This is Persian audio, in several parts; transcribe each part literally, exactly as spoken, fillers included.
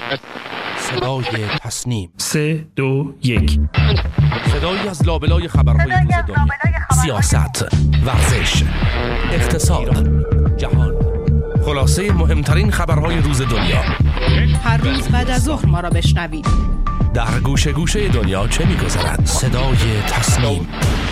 صدای تصنیم. سه دو یک. صدایی از لابلای خبرهای روز دنیا، سیاست، ورزش، اقتصاد، جهان، خلاصه مهمترین خبرهای روز دنیا. هر روز بعد از ظهر ما را بشنوید. در گوشه گوشه دنیا چه می‌گذرد؟ صدای تصنیم.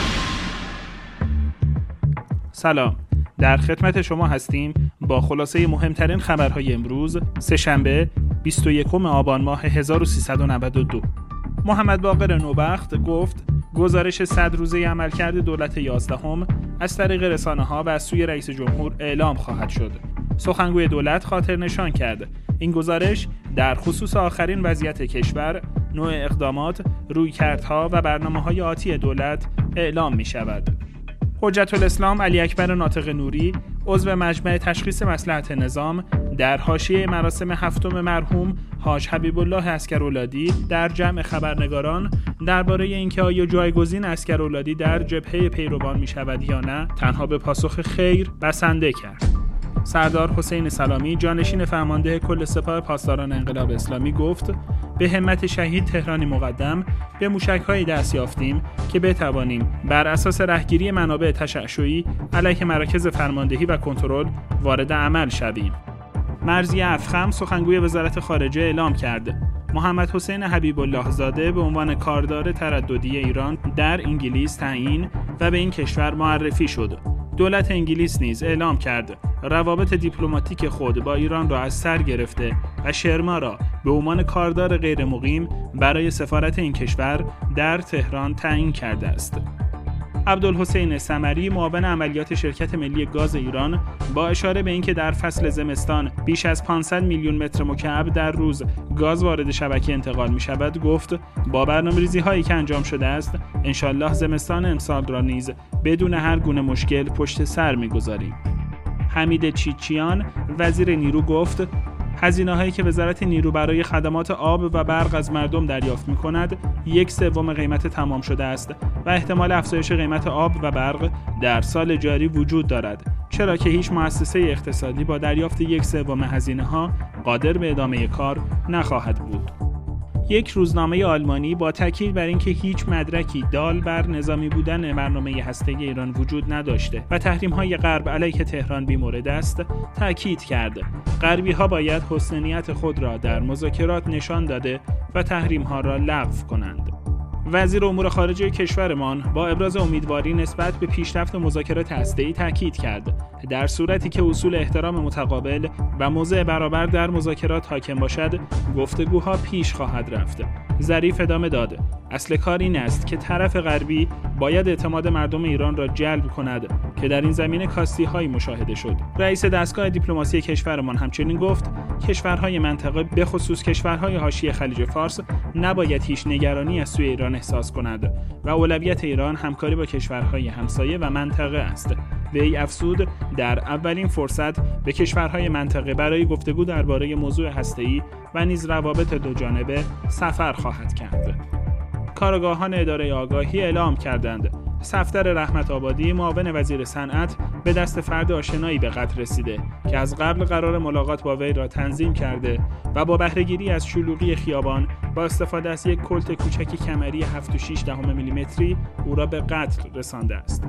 سلام، در خدمت شما هستیم با خلاصه مهمترین خبرهای امروز سه‌شنبه بیست و یکم آبان ماه هزار و سیصد و نود و دو. محمد باقر نوبخت گفت گزارش صد روزه عملکرد دولت یازدهم از طریق رسانه‌ها و از سوی رئیس جمهور اعلام خواهد شد. سخنگوی دولت خاطر نشان کرد این گزارش در خصوص آخرین وضعیت کشور، نوع اقدامات، رویکردها و برنامه‌های آتی دولت اعلام می‌شود. حجت الاسلام علی اکبر ناطق نوری، عضو مجمع تشخیص مصلحت نظام، در حاشیه مراسم هفتم مرحوم حاج حبیب الله عسکرولادی در جمع خبرنگاران درباره اینکه آیا جایگزین عسکرولادی در جبهه پیروان می شود یا نه، تنها به پاسخ خیر بسنده کرد. سردار حسین سلامی، جانشین فرمانده کل سپاه پاسداران انقلاب اسلامی گفت به همت شهید تهرانی مقدم به موشک‌های دست یافتیم که بتوانیم بر اساس رهگیری منابع تشعشعی علیه مراکز فرماندهی و کنترل وارد عمل شویم. مرضی افخم، سخنگوی وزارت خارجه، اعلام کرد محمد حسین حبیب الله زاده به عنوان کاردار ترددی ایران در انگلیس تعیین و به این کشور معرفی شد. دولت انگلیس نیز اعلام کرد روابط دیپلماتیک خود با ایران را از سر گرفته و شرما را به عنوان کاردار غیر مقیم برای سفارت این کشور در تهران تعیین کرده است. عبدالحسین سمری، معاون عملیات شرکت ملی گاز ایران، با اشاره به اینکه در فصل زمستان بیش از پانصد میلیون متر مکعب در روز گاز وارد شبکه انتقال می شود، گفت با برنامه‌ریزی هایی که انجام شده است انشالله زمستان امسال را نیز بدون هر گونه مشکل پشت سر می گذاریم. حمید چیچیان، وزیر نیرو، گفت هزینه‌هایی که وزارت نیرو برای خدمات آب و برق از مردم دریافت می‌کند یک سوم قیمت تمام شده است و احتمال افزایش قیمت آب و برق در سال جاری وجود دارد، چرا که هیچ مؤسسه اقتصادی با دریافت یک سوم هزینه‌ها قادر به ادامه کار نخواهد بود. یک روزنامه آلمانی با تاکید بر اینکه هیچ مدرکی دال بر نظامی بودن برنامه هسته‌ای ایران وجود نداشته و تحریم‌های غرب علیه تهران بی‌مورد است، تاکید کرد غربی‌ها باید حسن نیت خود را در مذاکرات نشان داده و تحریم‌ها را لغو کنند. وزیر امور خارجه کشورمان با ابراز امیدواری نسبت به پیشرفت مذاکرات هسته‌ای تاکید کرد در صورتی که اصول احترام متقابل و موضع برابر در مذاکرات حاکم باشد، گفتگوها پیش خواهد رفت. ظریف ادامه داد اصل کار این است که طرف غربی باید اعتماد مردم ایران را جلب کند که در این زمینه کاستی‌هایی مشاهده شد. رئیس دستگاه دیپلماسی کشورمان همچنین گفت کشورهای منطقه به خصوص کشورهای حاشیه خلیج فارس نباید هیچ نگرانی از سوی ایران احساس کند و اولویت ایران همکاری با کشورهای همسایه و منطقه است. وی افزود در اولین فرصت به کشورهای منطقه برای گفتگو درباره موضوع هسته‌ای و نیز روابط دوجانبه سفر خواهد کرد. کارآگاهان اداره آگاهی اعلام کردند صفدر رحمت آبادی، معاون وزیر صنعت، به دست فرد آشنایی به قتل رسیده که از قبل قرار ملاقات با وی را تنظیم کرده و با بهره‌گیری از شلوغی خیابان با استفاده از یک کلت کوچک کمری هفت و شش دهم میلیمتری او را به قتل رسانده است.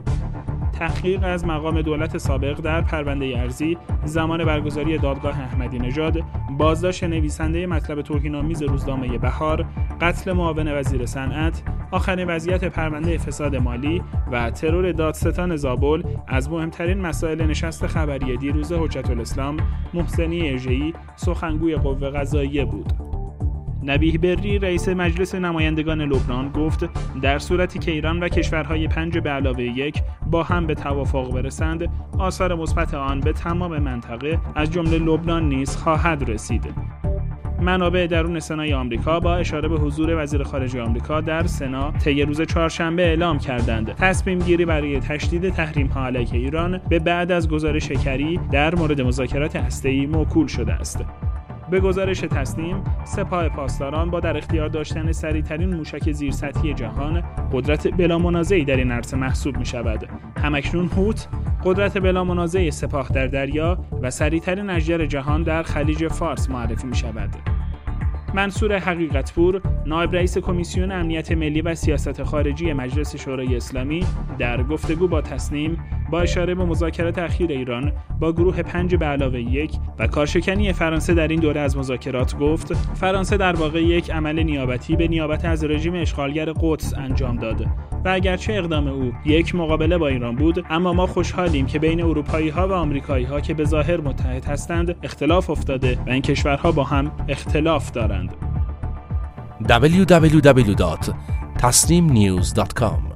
تحقیق از مقام دولت سابق در پرونده ارضی زمان برگزاری دادگاه احمدی نژاد، بازداشت نویسنده مطلب توهین‌آمیز روزنامه بهار، قتل معاون وزیر صنعت، آخرین وضعیت پرونده فساد مالی و ترور دادستان زابل از مهمترین مسائل نشست خبری دیروز حجت الاسلام محسنی اژه‌ای، سخنگوی قوه قضاییه بود. نبیه بری، رئیس مجلس نمایندگان لبنان، گفت در صورتی که ایران و کشورهای پنج به علاوه یک با هم به توافق برسند، آثار مثبت آن به تمام منطقه از جمله لبنان نیز خواهد رسید. منابع درون سنای آمریکا با اشاره به حضور وزیر خارجه آمریکا در سنا طی روز چهارشنبه اعلام کردند تصمیم گیری برای تشدید تحریم‌ها علیه ایران به بعد از گزارش کری در مورد مذاکرات هسته‌ای موکول شده است. به گزارش تصنیم، سپاه پاسداران با در اختیار داشتن سریع‌ترین موشک زیرسطحی جهان قدرت بلامنازعی در این عرصه محسوب می‌شود. همکنون هوت قدرت بلامنازع سپاه در دریا و سریع‌ترین اژدر جهان در خلیج فارس معرفی می‌شود. منصور حقیقتپور، نایب رئیس کمیسیون امنیت ملی و سیاست خارجی مجلس شورای اسلامی، در گفتگو با تصنیم با اشاره به مذاکرات اخیر ایران با گروه پنج به علاوه یک و کارشکنی فرانسه در این دوره از مذاکرات گفت فرانسه در واقع یک عمل نیابتی به نیابت از رژیم اشغالگر قدس انجام داد و اگرچه اقدام او یک مقابله با ایران بود، اما ما خوشحالیم که بین اروپایی‌ها و آمریکایی‌ها که به ظاهر متحد هستند اختلاف افتاده و این کشورها با هم اختلاف دارند. دبلیو دبلیو دبلیو دات تصنیم نیوز دات کام